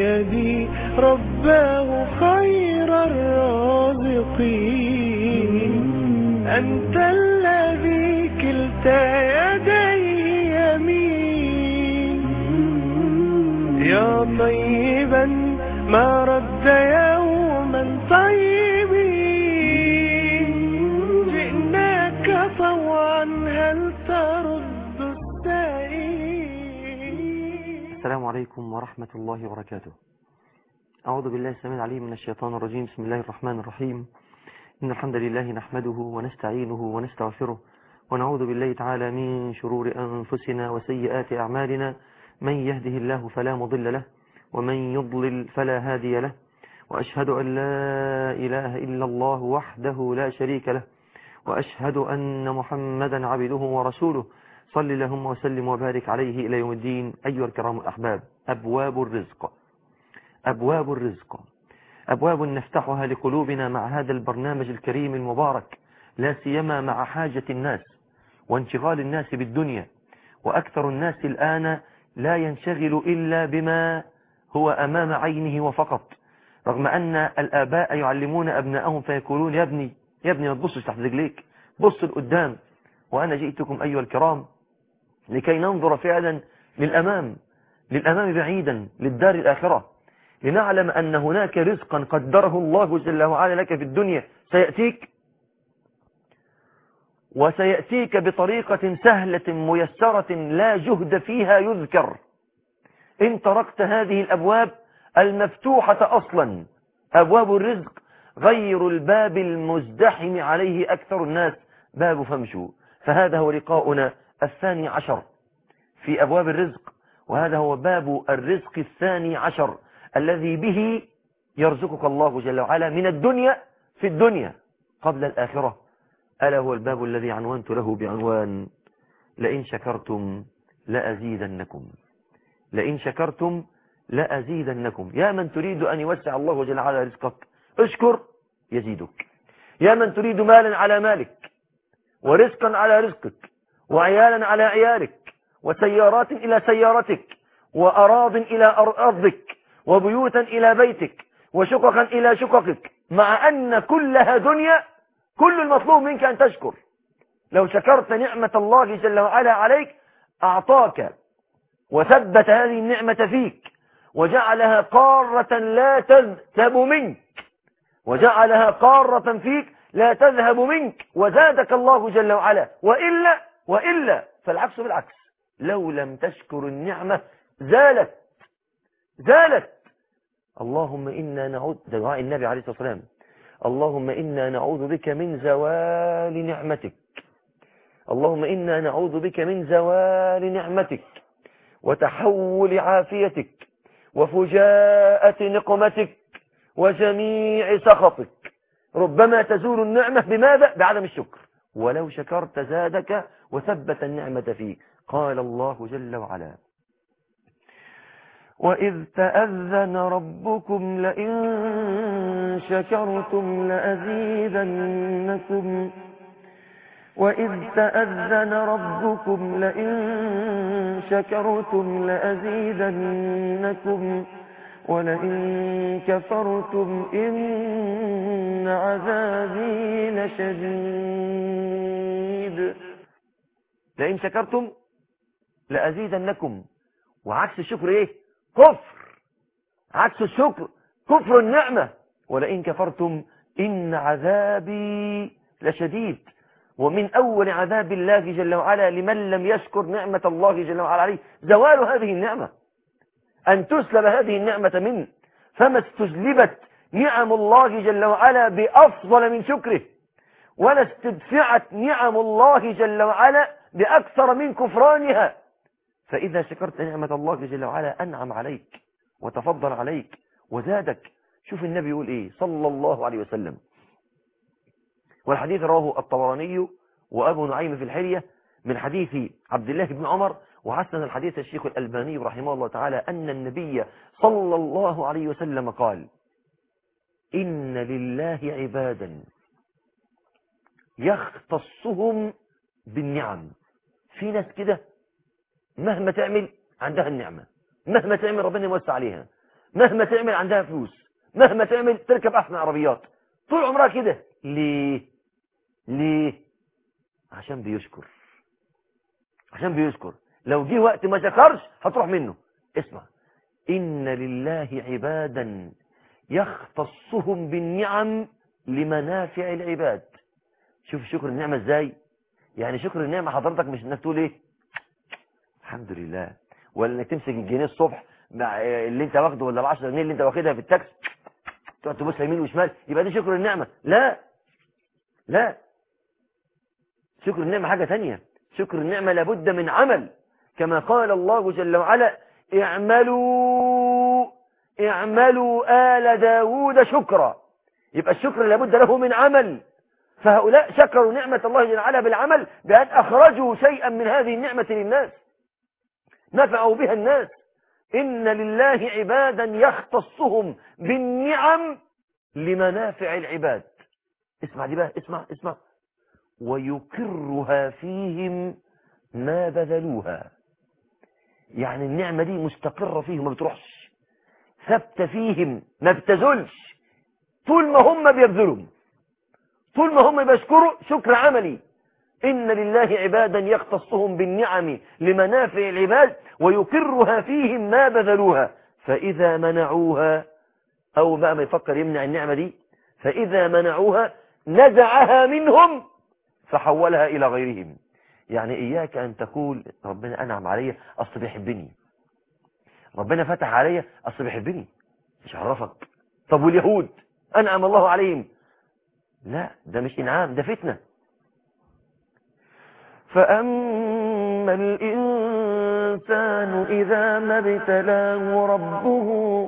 بيدي رباه خير الرازقين. أنت الذي كلتا يديه يمين، يا طيبا ما رد يوما طيبين. جئناك طوعا هل ترد السائلين. السلام عليكم ورحمة الله وبركاته. أعوذ بالله السميع العليم من الشيطان الرجيم. بسم الله الرحمن الرحيم. إن الحمد لله نحمده ونستعينه ونستغفره ونعوذ بالله تعالى من شرور أنفسنا وسيئات أعمالنا. من يهده الله فلا مضل له ومن يضلل فلا هادي له، وأشهد أن لا إله إلا الله وحده لا شريك له، وأشهد أن محمدا عبده ورسوله. صل اللهم وسلم وبارك عليه إلى يوم الدين. أيها الكرام الأحباب، أبواب الرزق، أبواب الرزق، أبواب نفتحها لقلوبنا مع هذا البرنامج الكريم المبارك، لا سيما مع حاجة الناس وانشغال الناس بالدنيا. وأكثر الناس الآن لا ينشغل إلا بما هو أمام عينه وفقط، رغم أن الآباء يعلمون أبنائهم فيقولون يا ابني ما تبصش تحت رجليك، بص لقدام. وأنا جئتكم أيها الكرام لكي ننظر فعلا للأمام بعيدا للدار الآخرة، لنعلم أن هناك رزقا قدره الله جل وعلا لك في الدنيا سيأتيك، وسيأتيك بطريقة سهلة ميسرة لا جهد فيها يذكر، إن تركت هذه الأبواب المفتوحة أصلا. أبواب الرزق غير الباب المزدحم عليه أكثر الناس، باب فامشوا. فهذا هو لقاؤنا 12 في أبواب الرزق، وهذا هو باب الرزق 12 الذي به يرزقك الله جل وعلا من الدنيا في الدنيا قبل الآخرة. ألا هو الباب الذي عنوانت له بعنوان لئن شكرتم لأزيدنكم. لئن شكرتم لأزيدنكم. يا من تريد أن يوسع الله جل وعلا رزقك، اشكر يزيدك. يا من تريد مالا على مالك، ورزقا على رزقك، وعيالا على عيالك، وسيارات إلى سيارتك، وأراض إلى أرضك، وبيوتا إلى بيتك، وشققا إلى شققك، مع أن كلها دنيا، كل المطلوب منك أن تشكر. لو شكرت نعمة الله جل وعلا عليك أعطاك وثبت هذه النعمة فيك، وجعلها قارة لا تذهب منك، وجعلها قارة فيك لا تذهب منك، وزادك الله جل وعلا. وإلا فالعكس بالعكس، لو لم تشكر النعمة زالت. اللهم إنا نعوذ، دعاء النبي عليه الصلاة والسلام، اللهم إنا نعوذ بك من زوال نعمتك. اللهم إنا نعوذ بك من زوال نعمتك وتحول عافيتك وفجاءة نقمتك وجميع سخطك. ربما تزول النعمة بماذا؟ بعدم الشكر. ولو شكرت زادك وثبت النعمة فيك. قال الله جل وعلا: وإذ تأذن ربكم لئن شكرتم لأزيدنكم. وإذ تأذن ربكم لئن شكرتم لأزيدنكم ولئن كفرتم إن عذابي لشديد. لئن شكرتم لأزيدنكم. وعكس الشكر إيه؟ كفر. عكس الشكر كفر النعمة. ولئن كفرتم إن عذابي لشديد. ومن أول عذاب الله جل وعلا لمن لم يشكر نعمة الله جل وعلا عليه زوال هذه النعمة، أن تسلب هذه النعمة منه. فما استجلبت نعم الله جل وعلا بأفضل من شكره، ولا استدفعت نعم الله جل وعلا بأكثر من كفرانها. فإذا شكرت نعمة الله جل وعلا أنعم عليك وتفضل عليك وزادك. شوف النبي يقول إيه صلى الله عليه وسلم، والحديث رواه الطبراني وأبو نعيم في الحلية من حديث عبد الله بن عمر، وحسن الحديث الشيخ الألباني رحمه الله تعالى، أن النبي صلى الله عليه وسلم قال: إن لله عبادا يختصهم بالنعم. في ناس كده مهما تعمل عندها النعمة، مهما تعمل ربنا يوسع عليها، مهما تعمل عندها فلوس، مهما تعمل تركب أحسن عربيات، طول عمرها كده. ليه؟ عشان بيشكر. لو جه وقت ما شكرش هتروح منه. اسمع، إن لله عبادا يختصهم بالنعم لمنافع العباد. شوف شكر النعمة ازاي. يعني شكر النعمة حضرتك مش انك تقول ايه الحمد لله، ولا انك تمسك الجنيه الصبح مع اللي انت واخده، ولا ال10 جنيه اللي انت واخدها في التاكس تقعد تبص يمين وشمال، يبقى ده شكر النعمة. لا، شكر النعمة حاجة ثانية. شكر النعمة لابد من عمل، كما قال الله جل وعلا اعملوا آل داود شكرا. يبقى الشكر لابد له من عمل. فهؤلاء شكروا نعمة الله جل وعلا بالعمل، بأن أخرجوا شيئا من هذه النعمة للناس، نفعوا بها الناس. إن لله عبادا يختصهم بالنعم لمنافع العباد. اسمع دي بقى، اسمع. ويكرها فيهم ما بذلوها. يعني النعمة دي مستقرة فيهم، ما بتروحش، ثابتة فيهم، ما بتزولش طول ما هم بيبذلوا، طول ما هم بيشكروا شكر عملي. إن لله عبادا يختصهم بالنعم لمنافع العباد ويكرها فيهم ما بذلوها، فإذا منعوها، أو بقى ما يفكر يمنع النعمة دي، فإذا منعوها نزعها منهم فحولها إلى غيرهم. يعني إياك أن تقول ربنا أنعم علي أصل بيحبني، ربنا فتح علي أصل بيحبني، مش عرفك. طب واليهود أنعم الله عليهم؟ لا، ده مش إنعام، ده فتنة. فأما الإنسان إذا ما ابتلاه ربه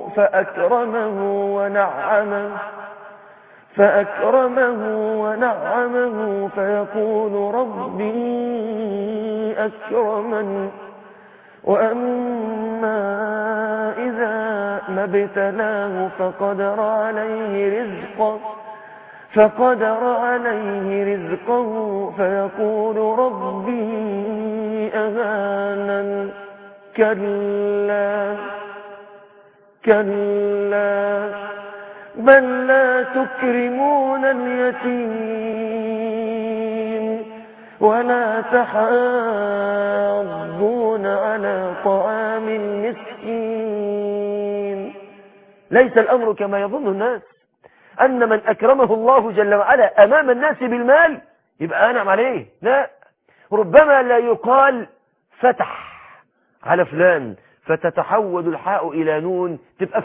فأكرمه ونعمه فيقول ربي أكرمن. وأما إذا ما ابتلاه فقدر عليه رزقه فيقول ربي أهانن. كلا بل لا تكرمون اليتيم ولا تحاضون على طعام المسكين. ليس الأمر كما يظن الناس أن من أكرمه الله جل وعلا أمام الناس بالمال يبقى أنعم عليه. لا، ربما لا يقال فتح على فلان فتتحول الحاء إلى نون تبقى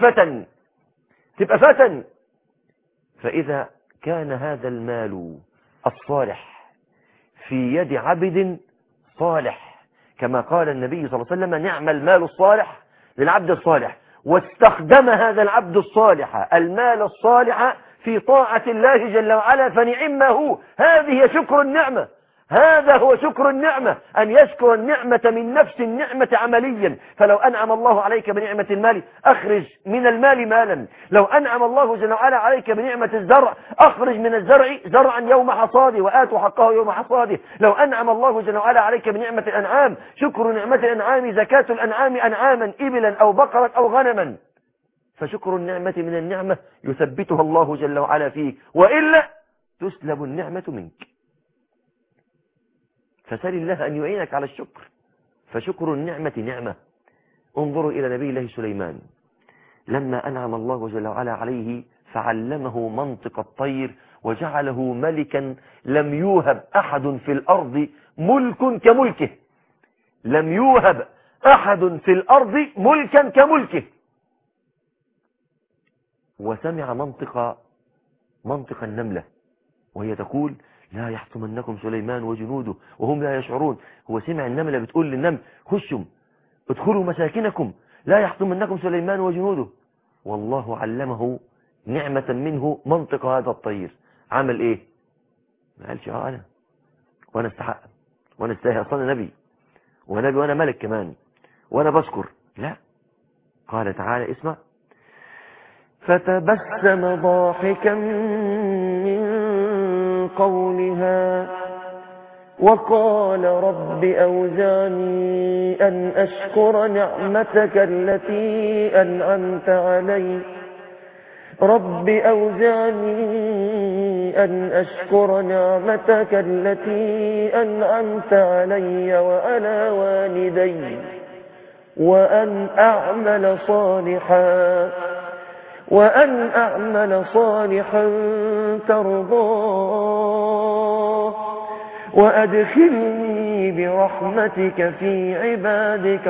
فتن. فإذا كان هذا المال الصالح في يد عبد صالح، كما قال النبي صلى الله عليه وسلم نعم المال الصالح للعبد الصالح، واستخدم هذا العبد الصالح المال الصالح في طاعة الله جل وعلا فنعم هو. هذه شكر النعمة، هذا هو شكر النعمة، أن يشكر النعمة من نفس النعمة عمليا. فلو أنعم الله عليك بنعمة المال أخرج من المال مالا، لو أنعم الله جل وعلا عليك بنعمة الزرع أخرج من الزرع زرعا يوم حصاده وآتوا حقه يوم حصاده. لو أنعم الله جل وعلا عليك بنعمة الأنعام شكر نعمة الأنعام زكاة الأنعام أنعاما إبلا أو بقرا أو غنما. فشكر النعمة من النعمة يثبتها الله جل وعلا فيك، وإلا تسلب النعمة منك. فسأل الله أن يعينك على الشكر. فشكر النعمة نعمة. انظروا إلى نبي الله سليمان لما أنعم الله جل وعلا عليه فعلمه منطق الطير وجعله ملكا لم يوهب أحد في الأرض ملك كملكه، لم يوهب أحد في الأرض ملكا كملكه. وسمع منطق النملة وهي تقول لا يحطمنكم سليمان وجنوده وهم لا يشعرون. هو سمع النملة بتقول للنمل خشوا ادخلوا مساكنكم لا يحطمنكم سليمان وجنوده. والله علمه نعمة منه منطق هذا الطير. عمل ايه؟ ما قالش وانا استحق وانا استاهل، اصلا نبي وانا ملك كمان وانا بشكر. لا، قال تعالى اسمع فتبسم ضاحكا من قولها وقال رب أوزعني أن أشكر نعمتك التي أنعمت علي رب أوزعني أن أشكر نعمتك التي أنعمت علي وعلى والدي وأن أعمل صالحا ترضاه وأدخلني برحمتك في عبادك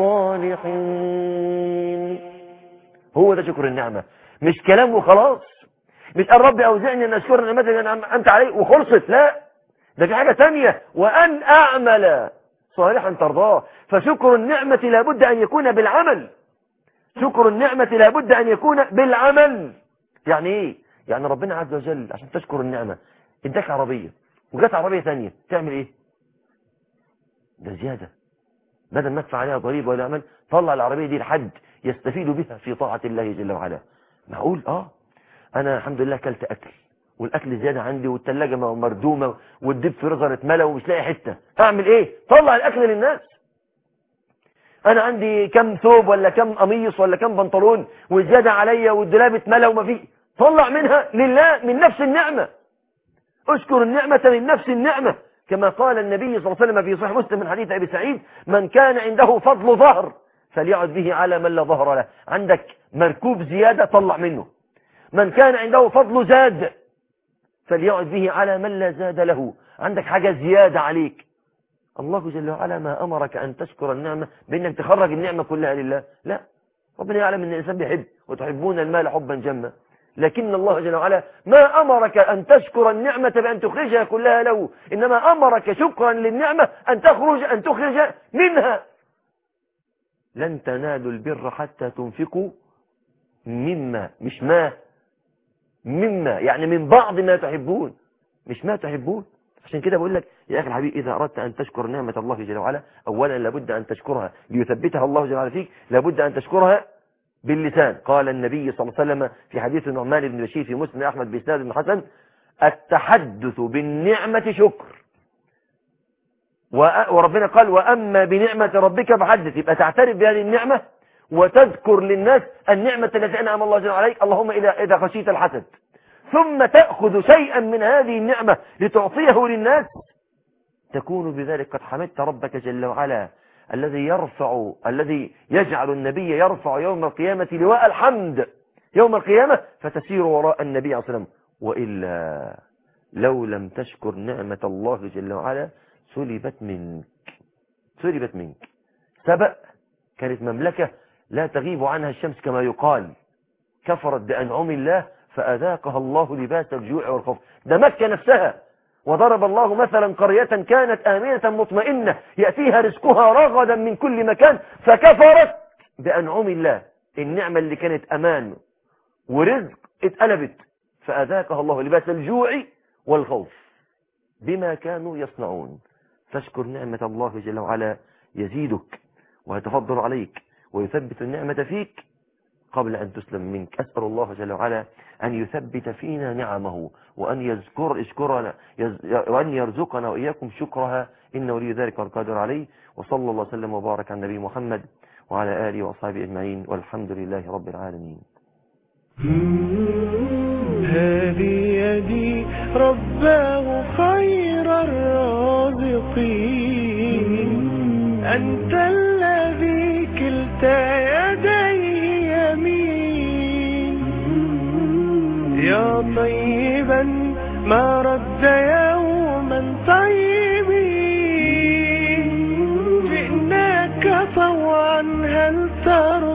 الصالحين. هو ده شكر النعمة، مش كلام وخلاص، مش قال ربي أوزعني أن أشكر نعمتك التي أنعمت علي وخلصت، لا، ده في حاجة تانية، وأن أعمل صالحا ترضاه. فشكر النعمة لابد أن يكون بالعمل، شكر النعمة لابد أن يكون بالعمل. يعني إيه؟ يعني ربنا عز وجل عشان تشكر النعمة اداك عربية وجات عربية ثانية، تعمل إيه؟ ده زيادة، بدل ما ادفع عليها ضريبة ولا عمل، طلع العربية دي لحد يستفيد بها في طاعة الله جل وعلا. معقول؟ أنا الحمد لله كلت أكل والأكل زيادة عندي والثلاجة مردومة والديب فريزر اتملى ومش لاقي حتة، أعمل إيه؟ طلع الأكل للناس. أنا عندي كم ثوب ولا كم قميص ولا كم بنطلون وزيادة عليا والدولاب اتملى وما فيه، طلع منها لله من نفس النعمة. اشكر النعمة من نفس النعمة، كما قال النبي صلى الله عليه وسلم في صحيح مسلم من حديث أبي سعيد: من كان عنده فضل ظهر فليعد به على من لا ظهر له. عندك مركوب زيادة طلع منه. من كان عنده فضل زاد فليعد به على من لا زاد له. عندك حاجة زيادة عليك، الله جل وعلا ما أمرك أن تشكر النعمة بأنك تخرج النعمة كلها لله، لا، ربنا يعلم أن الإنسان بيحب وتحبون المال حبا جما، لكن الله جل وعلا ما أمرك أن تشكر النعمة بأن تخرجها كلها له، إنما أمرك شكرا للنعمة أن تخرج منها. لن تنالوا البر حتى تنفقوا مما، مش ما، مما يعني من بعض ما تحبون، مش ما تحبون. عشان كده بقول لك يا أخي الحبيب، إذا أردت أن تشكر نعمة الله جل وعلا، أولا لابد أن تشكرها ليثبتها الله جل وعلا فيك، لابد أن تشكرها باللسان. قال النبي صلى الله عليه وسلم في حديث النعمان بن بشير في مسلم أحمد بإسناد حسن: التحدث بالنعمة شكر. وربنا قال: وأما بنعمة ربك فحدث. يبقى تعترف بهذه النعمة وتذكر للناس النعمة التي أنعم الله جل وعلا عليك. اللهم إذا خشيت الحسد، ثم تأخذ شيئا من هذه النعمة لتعطيه للناس، تكون بذلك قد حمدت ربك جل وعلا الذي يجعل النبي يرفع يوم القيامة لواء الحمد يوم القيامة، فتسير وراء النبي عليه الصلاة والسلام. وإلا لو لم تشكر نعمة الله جل وعلا سلبت منك. سبأ كانت مملكة لا تغيب عنها الشمس كما يقال، كفرت بأنعم الله فأذاقها الله لباس الجوع والخوف. ده مكة نفسها، وضرب الله مثلا قرية كانت آمنة مطمئنة يأتيها رزقها رغدا من كل مكان فكفرت بأنعم الله. النعمة اللي كانت أمان ورزق اتقلبت، فأذاقها الله لباس الجوع والخوف بما كانوا يصنعون. فاشكر نعمة الله جل وعلا يزيدك ويتفضل عليك ويثبت النعمة فيك قبل أن تسلم منك. أسأل الله جل وعلا أن يثبت فينا نعمه وأن وأن يرزقنا وإياكم شكرها، إنه ولي ذلك والقادر عليه. وصلى الله وسلم وبارك على النبي محمد وعلى آله وأصحابه أجمعين، والحمد لله رب العالمين. هذه يدي رباه خير الرازقين، أنت الذي كلتا يديه يمين، يا طيبا ما رد يوما طيبين، جئناك طوعا هل ترى